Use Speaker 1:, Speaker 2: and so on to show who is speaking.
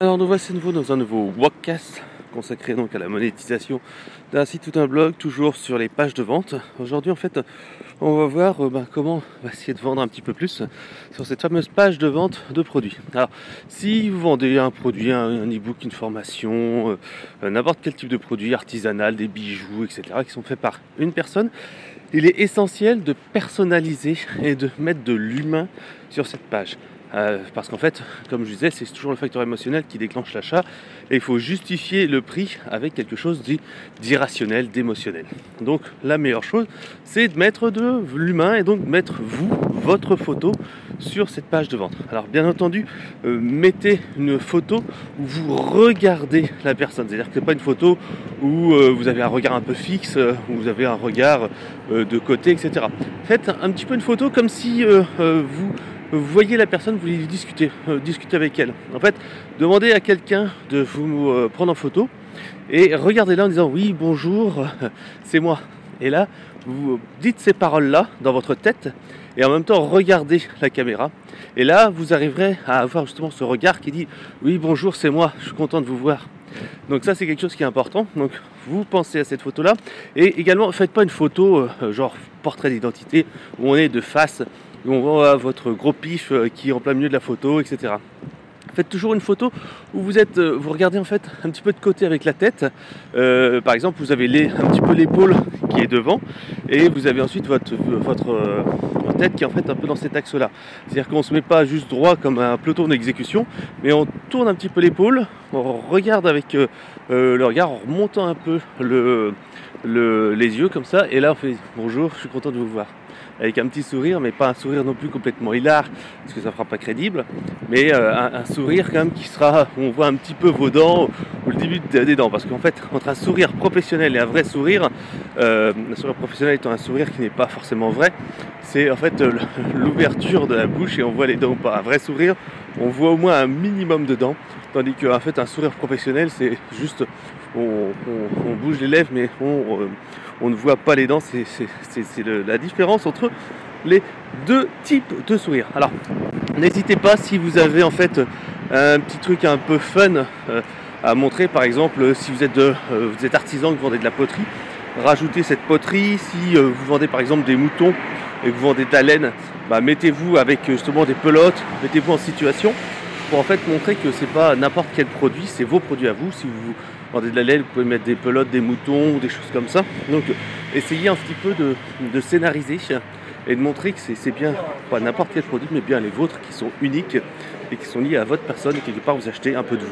Speaker 1: Alors nous voici à nouveau dans un nouveau Walkcast consacré donc à la monétisation d'un site ou d'un blog, toujours sur les pages de vente. Aujourd'hui en fait on va voir comment on va essayer de vendre un petit peu plus sur cette fameuse page de vente de produits. Alors si vous vendez un produit, un e-book, une formation, n'importe quel type de produit artisanal, des bijoux, etc. qui sont faits par une personne, il est essentiel de personnaliser et de mettre de l'humain sur cette page. Parce qu'en fait, comme je disais, c'est toujours le facteur émotionnel qui déclenche l'achat et il faut justifier le prix avec quelque chose d'irrationnel, d'émotionnel. Donc la meilleure chose, c'est de mettre de l'humain et donc mettre votre photo sur cette page de vente. Alors bien entendu, mettez une photo où vous regardez la personne, c'est-à-dire que ce n'est pas une photo où vous avez un regard un peu fixe, où vous avez un regard de côté, etc. Faites un petit peu une photo comme si vous voyez la personne, vous voulez discuter avec elle. En fait, demandez à quelqu'un de vous prendre en photo et regardez-la en disant oui, bonjour, c'est moi. Et là, vous dites ces paroles-là dans votre tête et en même temps regardez la caméra. Et là, vous arriverez à avoir justement ce regard qui dit oui, bonjour, c'est moi, je suis content de vous voir. Donc ça, c'est quelque chose qui est important. Donc vous pensez à cette photo-là et également, faites pas une photo genre portrait d'identité où on est de face, où on voit votre gros pif qui est en plein milieu de la photo, etc. Faites toujours une photo où vous regardez en fait un petit peu de côté avec la tête. Par exemple, vous avez un petit peu l'épaule qui est devant et vous avez ensuite votre tête qui est en fait un peu dans cet axe-là. C'est-à-dire qu'on ne se met pas juste droit comme un peloton d'exécution, mais on tourne un petit peu l'épaule, on regarde avec le regard en remontant un peu les yeux comme ça, et là on fait bonjour, je suis content de vous voir. Avec un petit sourire, mais pas un sourire non plus complètement hilar, parce que ça ne fera pas crédible, mais un sourire quand même qui sera, où on voit un petit peu vos dents, ou le début des dents, parce qu'en fait, entre un sourire professionnel et un vrai sourire, un sourire professionnel étant un sourire qui n'est pas forcément vrai, c'est en fait l'ouverture de la bouche et on voit les dents ou pas. Un vrai sourire, on voit au moins un minimum de dents, tandis qu'en fait un sourire professionnel, c'est juste, on bouge les lèvres, mais on ne voit pas les dents. C'est la différence entre les deux types de sourires. Alors, n'hésitez pas si vous avez en fait un petit truc un peu fun à montrer. Par exemple, si vous êtes artisan, que vous vendez de la poterie, rajoutez cette poterie. Si vous vendez par exemple des moutons et que vous vendez de la laine, mettez-vous avec justement des pelotes, mettez-vous en situation pour en fait montrer que c'est pas n'importe quel produit, c'est vos produits à vous. Si vous vendez de la laine, vous pouvez mettre des pelotes, des moutons ou des choses comme ça. Donc essayez un petit peu de scénariser et de montrer que c'est bien pas n'importe quel produit, mais bien les vôtres qui sont uniques et qui sont liés à votre personne et quelque part vous achetez un peu de vous.